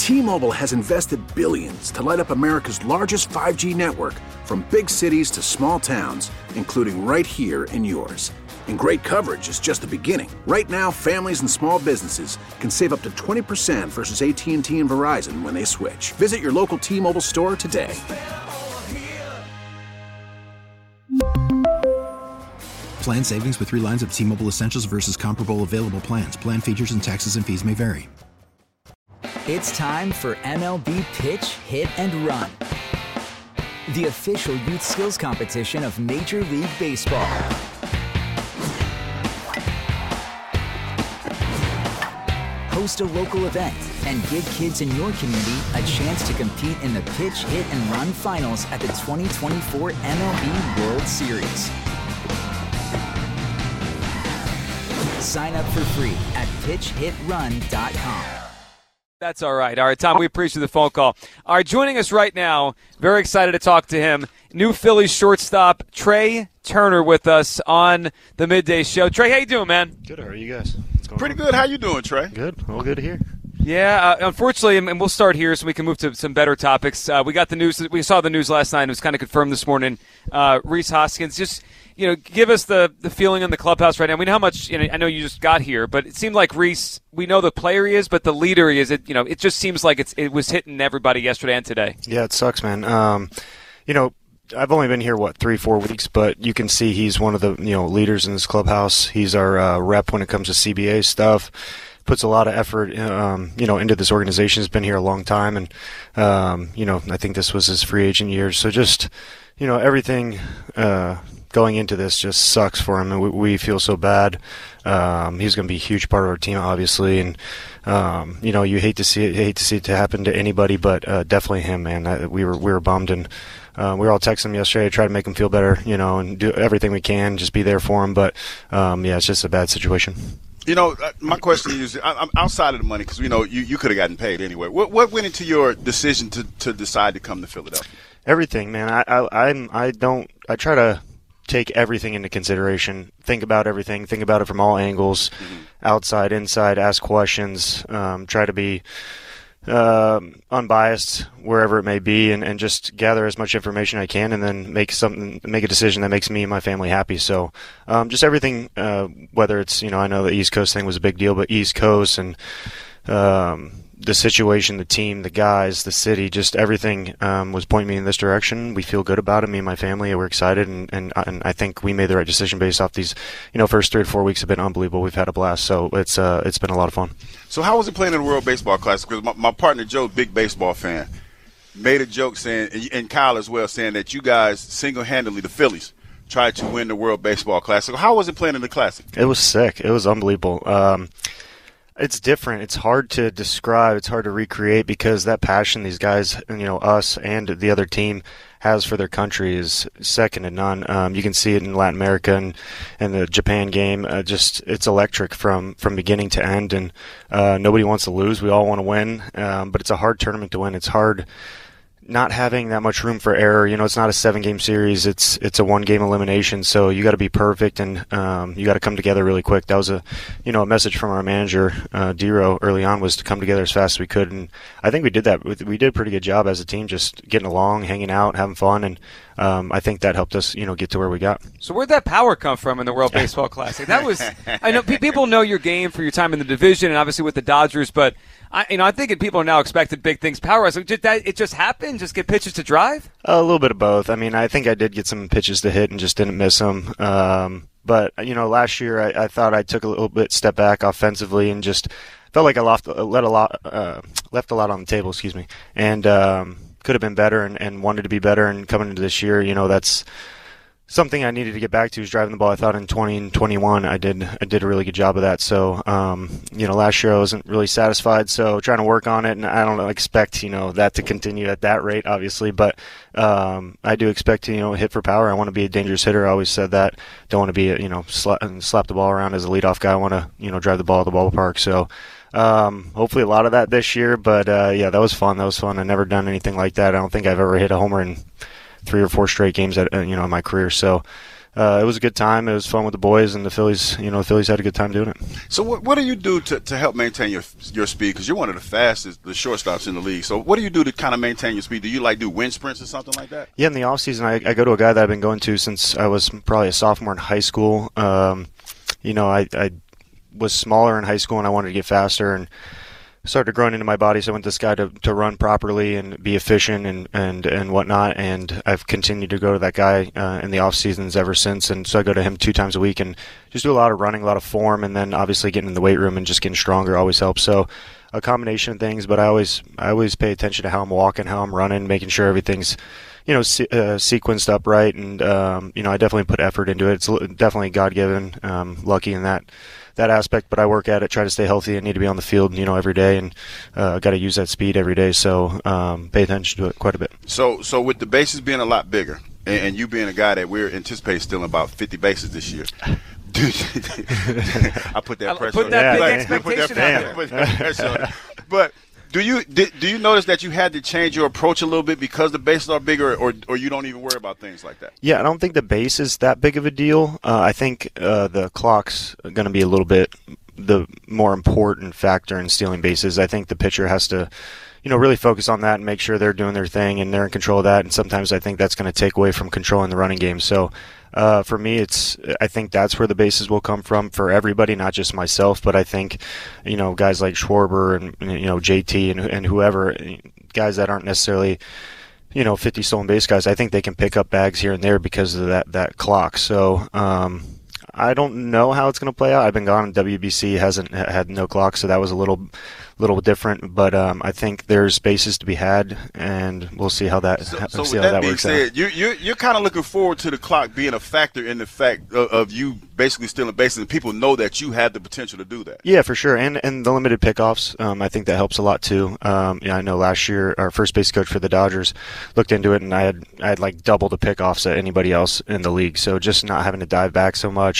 T-Mobile has invested billions to light up America's largest 5G network, from big cities to small towns, including right here in yours. And great coverage is just the beginning. Right now, families and small businesses can save up to 20% versus AT&T and Verizon when they switch. Visit your local T-Mobile store today. Plan savings with 3 lines of T-Mobile Essentials versus comparable available plans. Plan features and taxes and fees may vary. It's time for MLB Pitch, Hit, and Run, the official youth skills competition of Major League Baseball. Host a local event and give kids in your community a chance to compete in the Pitch, Hit, and Run finals at the 2024 MLB World Series. Sign up for free at pitchhitrun.com. That's all right. All right, Tom, we appreciate the phone call. All right, joining us right now, very excited to talk to him, new Phillies shortstop Trea Turner with us on the Midday Show. Trey, how you doing, man? Good. How are you guys? Pretty good. How you doing, Trey? Good. All good here. Yeah, unfortunately, and we'll start here so we can move to some better topics. We got the news. We saw the news last night. It was kind of confirmed this morning. Rhys Hoskins, just give us the feeling in the clubhouse right now. We know how much. I know you just got here, but it seemed like Rhys. We know the player he is, but the leader he is. It just seems like it was hitting everybody yesterday and today. Yeah, it sucks, man. I've only been here 3-4 weeks, but you can see he's one of the leaders in this clubhouse. He's our rep when it comes to CBA stuff. Puts a lot of effort, into this organization. He's been here a long time, and I think this was his free agent year. So just, everything going into this just sucks for him, and we feel so bad. He's going to be a huge part of our team, obviously, and you hate to see it to happen to anybody, but definitely him, man. We were bummed, and we were all texting him yesterday, try to make him feel better, and do everything we can, just be there for him. But it's just a bad situation. My question is, I'm outside of the money, because you could have gotten paid anyway. What went into your decision to decide to come to Philadelphia? Everything, man. I try to take everything into consideration. Think about everything. Think about it from all angles, outside, inside. Ask questions. Try to be unbiased wherever it may be, and just gather as much information I can, and then make a decision that makes me and my family happy. So just everything, whether it's I know the East Coast thing was a big deal, but East Coast and the situation, the team, the guys, the city, just everything was pointing me in this direction. We feel good about it, me and my family. We're excited, and I think we made the right decision based off these first 3 to 4 weeks have been unbelievable. We've had a blast, so it's been a lot of fun. So how was it playing in the World Baseball Classic? Because my partner Joe, big baseball fan, made a joke saying, and Kyle as well, saying that you guys single-handedly, the Phillies, tried to win the World Baseball Classic. How was it playing in the Classic? It was sick. It was unbelievable. It's different. It's hard to describe. It's hard to recreate, because that passion these guys, us and the other team has for their country is second to none. You can see it in Latin America and the Japan game. It's electric from beginning to end, and nobody wants to lose. We all want to win, but it's a hard tournament to win. It's hard not having that much room for error. It's not a 7-game series. It's a 1-game elimination. So you got to be perfect, and you got to come together really quick. That was a message from our manager, Dero, early on, was to come together as fast as we could. And I think we did that. We did a pretty good job as a team, just getting along, hanging out, having fun. And I think that helped us, get to where we got. So where'd that power come from in the World Baseball Classic? That was, I know people know your game for your time in the division and obviously with the Dodgers, but I think people are now expecting big things power-wise. It just happened? Just get pitches to drive? A little bit of both. I think I did get some pitches to hit and just didn't miss them. But last year I thought I took a little bit step back offensively and just felt like I left a lot on the table. Excuse me, and could have been better and wanted to be better. And coming into this year, that's something I needed to get back to, is driving the ball. I thought in 20 and 21 I did a really good job of that. So last year I wasn't really satisfied, so trying to work on it, and I don't expect that to continue at that rate, obviously, but I do expect to hit for power. I want to be a dangerous hitter. I always said that. Don't want to be slap the ball around as a leadoff guy. I want to drive the ball at the ballpark. So hopefully a lot of that this year, but that was fun. I've never done anything like that. I don't think I've ever hit a homer in 3 or 4 straight games in my career. So it was a good time. It was fun with the boys, and the Phillies had a good time doing it. So what do you do to help maintain your speed? Because you're one of the fastest, the shortstops in the league. So what do you do to kind of maintain your speed? Do you do wind sprints or something like that? Yeah, in the off season, I go to a guy that I've been going to since I was probably a sophomore in high school. I was smaller in high school and I wanted to get faster and started growing into my body, so I went to this guy to run properly and be efficient and whatnot, and I've continued to go to that guy in the off seasons ever since, and so I go to him 2 times a week and just do a lot of running, a lot of form, and then obviously getting in the weight room and just getting stronger always helps. So a combination of things, but I always pay attention to how I'm walking, how I'm running, making sure everything's sequenced up right, and I definitely put effort into it. It's definitely God-given, lucky in that aspect, but I work at it, try to stay healthy. I need to be on the field, every day, and got to use that speed every day. So pay attention to it quite a bit. So with the bases being a lot bigger, and you being a guy that we're anticipating stealing about 50 bases this year, I put that pressure on. Put that pressure on. But do you notice that you had to change your approach a little bit because the bases are bigger, or you don't even worry about things like that? Yeah, I don't think the base is that big of a deal. I think the clock's going to be a little bit the more important factor in stealing bases. I think the pitcher has to really focus on that and make sure they're doing their thing and they're in control of that. And sometimes I think that's going to take away from controlling the running game. So for me, I think that's where the bases will come from for everybody, not just myself, but I think, guys like Schwarber and JT and whoever, guys that aren't necessarily, 50 stolen base guys, I think they can pick up bags here and there because of that clock. So, I don't know how it's going to play out. I've been gone. WBC hasn't had no clock, so that was a little different. But I think there's bases to be had, and we'll see how that So with that being said, you're kind of looking forward to the clock being a factor in the fact of you basically stealing bases, and people know that you have the potential to do that. Yeah, for sure, and the limited pickoffs. I think that helps a lot too. I know last year our first base coach for the Dodgers looked into it, and I had like double the pickoffs at anybody else in the league. So just not having to dive back so much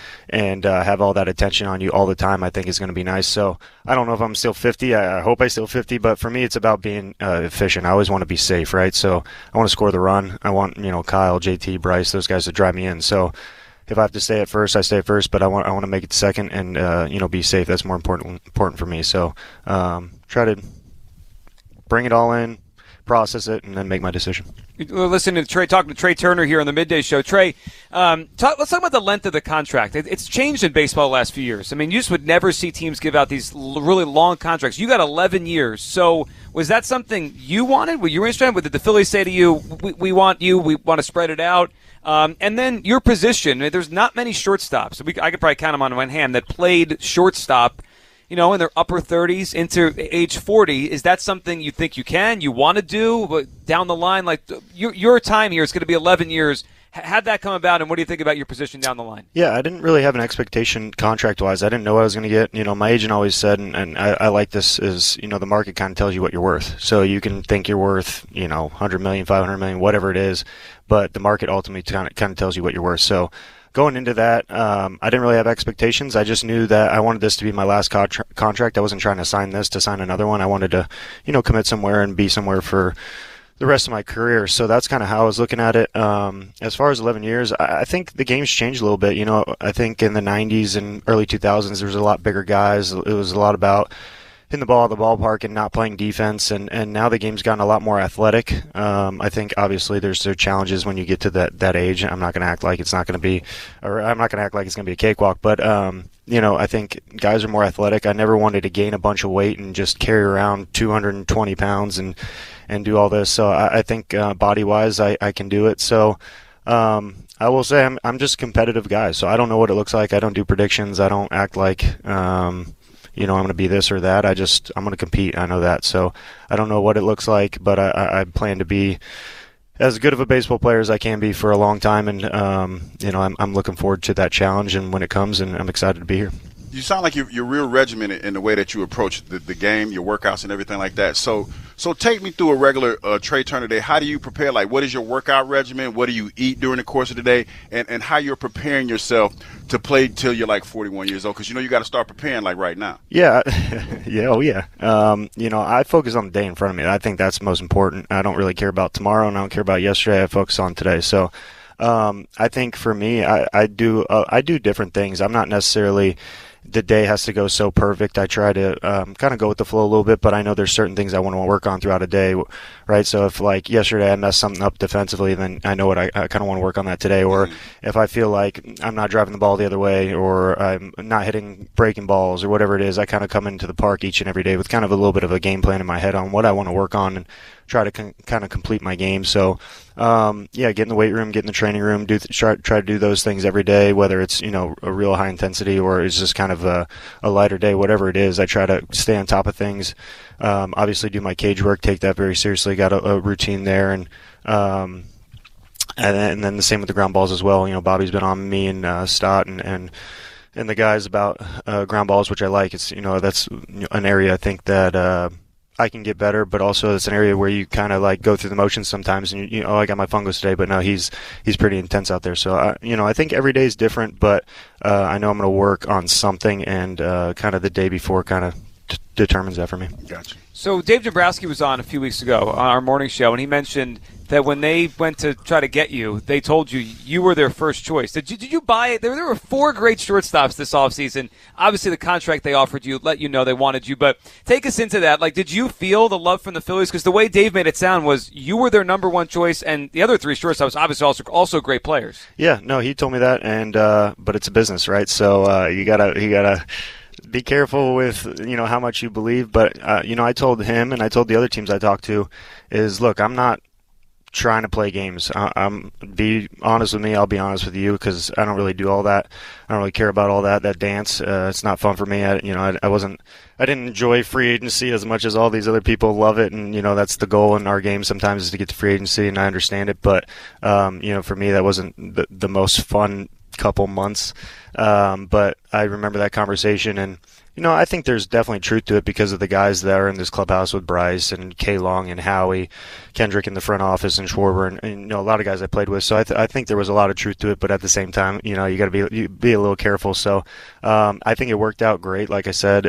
and have all that attention on you all the time, I think is going to be nice. So I don't know if I'm still 50. I hope I still 50, but for me, it's about being efficient. I always want to be safe, right? So I want to score the run. I want, Kyle, JT, Bryce, those guys to drive me in. So if I have to stay at first, I stay at first, but I want to make it second and, be safe. That's more important for me. So try to bring it all in, process it, and then make my decision. We're listening to Trey, talking to Trey Turner here on the Midday Show. Trey, let's talk about the length of the contract. It's changed in baseball the last few years. I mean, you just would never see teams give out these really long contracts. You got 11 years. So was that something you wanted? Were you interested? Did the Phillies say to you, we want you, we want to spread it out? And then your position, there's not many shortstops. I could probably count them on one hand that played shortstop, in their upper 30s into age 40. Is that something you think you want to do down the line? Like your time here is going to be 11 years. How'd that come about, and what do you think about your position down the line? Yeah, I didn't really have an expectation contract-wise. I didn't know what I was going to get. My agent always said, and I like this, is, the market kind of tells you what you're worth. So you can think you're worth, 100 million, 500 million, whatever it is, but the market ultimately kind of tells you what you're worth. So going into that, I didn't really have expectations. I just knew that I wanted this to be my last contract. I wasn't trying to sign this to sign another one. I wanted to, commit somewhere and be somewhere for the rest of my career. So that's kind of how I was looking at it. As far as 11 years, I think the game's changed a little bit. I think in the 90s and early 2000s, there was a lot bigger guys. It was a lot about hitting the ball at the ballpark and not playing defense, and now the game's gotten a lot more athletic. I think obviously there's challenges when you get to that age. I'm not going to act like it's not going to be, or I'm not going to act like it's going to be a cakewalk, but I think guys are more athletic. I never wanted to gain a bunch of weight and just carry around 220 pounds and do all this. So I think body-wise I can do it. So I will say I'm just a competitive guy, so I don't know what it looks like. I don't do predictions. I don't act like I'm going to be this or that. I'm going to compete. I know that. So I don't know what it looks like, but I plan to be as good of a baseball player as I can be for a long time. And, I'm looking forward to that challenge and when it comes, and I'm excited to be here. You sound like you're real regimented in the way that you approach the game, your workouts and everything like that. So take me through a regular Trey Turner day. How do you prepare? Like, what is your workout regimen? What do you eat during the course of the day? And how you're preparing yourself to play till you're like 41 years old? Because, you got to start preparing like right now. Yeah. Yeah. Oh, yeah. I focus on the day in front of me. I think that's most important. I don't really care about tomorrow, and I don't care about yesterday. I focus on today. So I think for me, I do different things. I'm not necessarily the day has to go so perfect. I try to kind of go with the flow a little bit, but I know there's certain things I want to work on throughout a day, right? So if like yesterday I messed something up defensively, then I know what I kind of want to work on that today. Or if I feel like I'm not driving the ball the other way, or I'm not hitting breaking balls, or whatever it is, I kind of come into the park each and every day with kind of a little bit of a game plan in my head on what I want to work on and try to kind of complete my game. So, get in the weight room, get in the training room, try to do those things every day, whether it's, a real high intensity or it's just kind of a lighter day, whatever it is. I try to stay on top of things. Obviously do my cage work, take that very seriously, got a routine there. And then the same with the ground balls as well. Bobby's been on me and Stott and the guys about ground balls, which I like. It's, that's an area I think that I can get better, but also it's an area where you kind of like go through the motions sometimes, and I got my fungos today, but no, he's pretty intense out there. So I think every day is different, but I know I'm going to work on something, and kind of the day before kind of determines that for me. Gotcha. So Dave Dombrowski was on a few weeks ago on our morning show, and he mentioned that when they went to try to get you, they told you were their first choice. Did you buy it? There were 4 great shortstops this offseason. Obviously, the contract they offered you let you know they wanted you, but take us into that. Like, did you feel the love from the Phillies? Because the way Dave made it sound was you were their number 1 choice, and the other 3 shortstops obviously also great players. Yeah, no, he told me that, and but it's a business, right? So you gotta be careful with how much you believe. But I told him, and I told the other teams I talked to, is look, I'm not trying to play games. Be honest with me. I'll be honest with you, because I don't really do all that. I don't really care about all that dance. It's not fun for me. I didn't enjoy free agency as much as all these other people love it, and that's the goal in our game sometimes, is to get to free agency, and I understand it. But for me, that wasn't the most fun couple months. But I remember that conversation, and I think there's definitely truth to it because of the guys that are in this clubhouse with Bryce and K. Long and Howie, Kendrick in the front office, and Schwarber, and a lot of guys I played with. So I think there was a lot of truth to it, but at the same time, you got to be a little careful. So I think it worked out great. Like I said,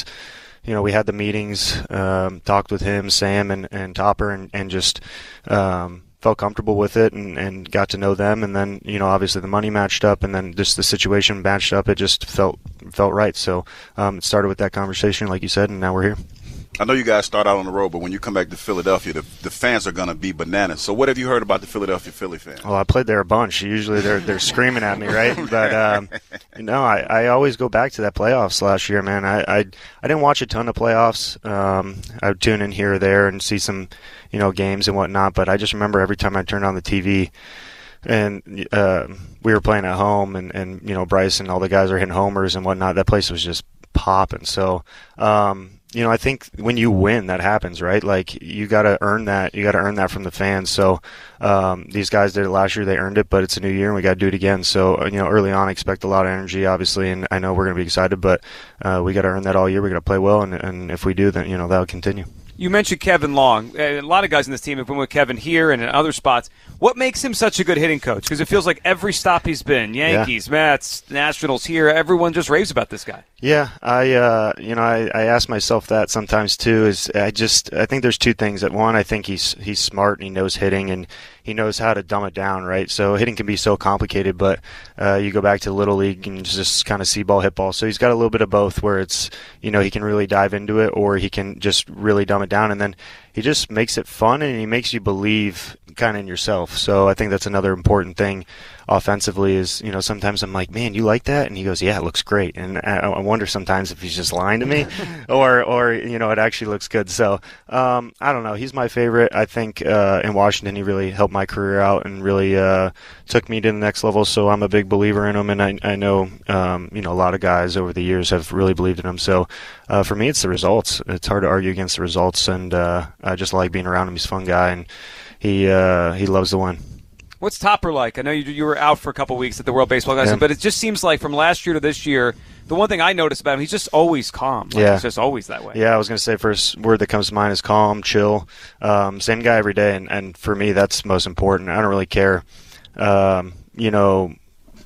we had the meetings, talked with him, Sam, and Topper, and just felt comfortable with it and got to know them. And then, obviously the money matched up, and then just the situation matched up. It just felt right. So it started with that conversation, like you said, and now we're here. I know you guys start out on the road, but when you come back to Philadelphia, the fans are going to be bananas. So what have you heard about the Philadelphia Philly fans? Well, I played there a bunch. Usually they're screaming at me, right? But I always go back to that playoffs last year, man. I didn't watch a ton of playoffs. I would tune in here or there and see some games and whatnot. But I just remember every time I turned on the TV and we were playing at home, and Bryce and all the guys are hitting homers and whatnot, that place was just popping. So I think when you win, that happens, right? Like, you got to earn that. You got to earn that from the fans. So these guys did it last year. They earned it, but it's a new year, and we got to do it again. So, early on, I expect a lot of energy, obviously, and I know we're going to be excited, but we got to earn that all year. We got to play well, and if we do, then, that'll continue. You mentioned Kevin Long. A lot of guys in this team have been with Kevin here and in other spots. What makes him such a good hitting coach? Because it feels like every stop he's been, Yankees, Mets, Nationals here, everyone just raves about this guy. Yeah, I ask myself that sometimes too. I think there's 2 things. That one, I think he's smart and he knows hitting, and he knows how to dumb it down, right? So hitting can be so complicated, but you go back to Little League and just kind of see ball, hit ball. So he's got a little bit of both, where it's, he can really dive into it, or he can just really dumb it down, and then he just makes it fun, and he makes you believe kind of in yourself. So I think that's another important thing offensively is, sometimes I'm like, man, you like that? And he goes, yeah, it looks great. And I wonder sometimes if he's just lying to me or it actually looks good. So I don't know. He's my favorite. I think in Washington, he really helped my career out and really took me to the next level. So I'm a big believer in him. And I know, a lot of guys over the years have really believed in him. So for me, it's the results. It's hard to argue against the results. And I just like being around him. He's a fun guy, and he loves to win. What's Topper like? I know you were out for a couple weeks at the World Baseball Classic, but it just seems like from last year to this year, the one thing I noticed about him, he's just always calm. He's just always that way. Yeah, I was going to say, first word that comes to mind is calm, chill. Same guy every day, and for me, that's most important. I don't really care,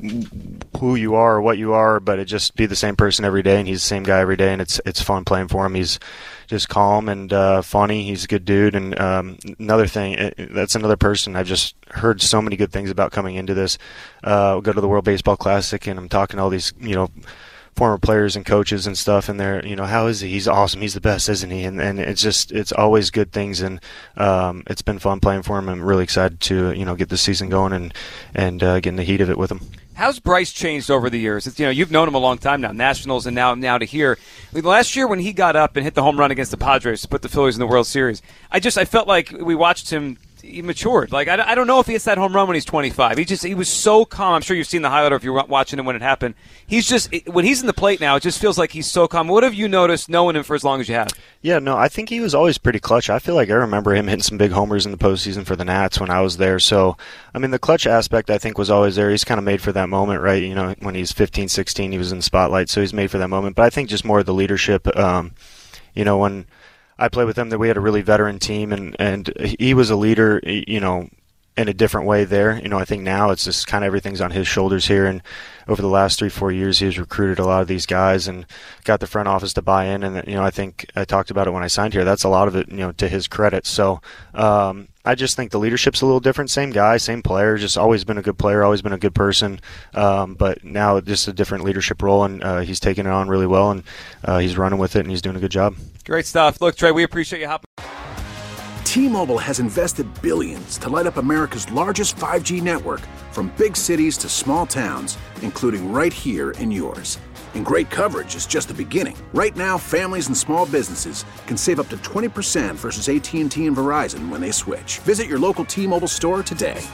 who you are or what you are, but it just be the same person every day, and he's the same guy every day, and it's fun playing for him. He's just calm and funny. He's a good dude. And another thing, that's another person I've just heard so many good things about coming into this. We'll go to the World Baseball Classic, and I'm talking to all these, former players and coaches and stuff, and they're, how is he? He's awesome. He's the best, isn't he? And it's always good things, and it's been fun playing for him. I'm really excited to, get this season going and get in the heat of it with him. How's Bryce changed over the years? It's, you've known him a long time now, Nationals and now to here. Last year when he got up and hit the home run against the Padres to put the Phillies in the World Series, I felt like we watched him. He matured. Like, I don't know if he hits that home run when he's 25. He was so calm. I'm sure you've seen the highlight or if you're watching him when it happened. When he's in the plate now, it just feels like he's so calm. What have you noticed knowing him for as long as you have? Yeah, no, I think he was always pretty clutch. I feel like I remember him hitting some big homers in the postseason for the Nats when I was there. So, the clutch aspect I think was always there. He's kind of made for that moment, right? When he's 15, 16, he was in the spotlight, so he's made for that moment. But I think just more of the leadership, when I played with him, that we had a really veteran team, and he was a leader, in a different way there. I think now it's just kind of everything's on his shoulders here, and over the last 3-4 years, he's recruited a lot of these guys and got the front office to buy in, and I think I talked about it when I signed here. That's a lot of it, to his credit. So I just think the leadership's a little different. Same guy, same player, just always been a good player, always been a good person, but now just a different leadership role, and he's taking it on really well, and he's running with it, and he's doing a good job. Great stuff. Look, Trey, we appreciate you hopping. T-Mobile has invested billions to light up America's largest 5G network, from big cities to small towns, including right here in yours. And great coverage is just the beginning. Right now, families and small businesses can save up to 20% versus AT&T and Verizon when they switch. Visit your local T-Mobile store today.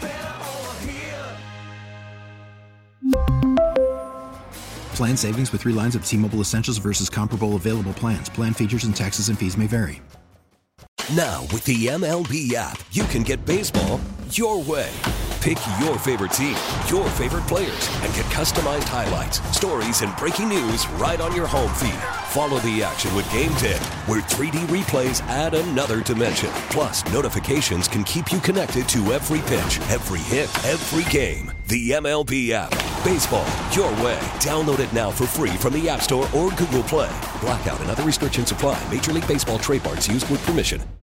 Plan savings with 3 lines of T-Mobile Essentials versus comparable available plans. Plan features and taxes and fees may vary. Now, with the MLB app, you can get baseball your way. Pick your favorite team, your favorite players, and get customized highlights, stories, and breaking news right on your home feed. Follow the action with Game Day, where 3D replays add another dimension. Plus, notifications can keep you connected to every pitch, every hit, every game. The MLB app. Baseball your way. Download it now for free from the App Store or Google Play. Blackout and other restrictions apply. Major League Baseball trademarks used with permission.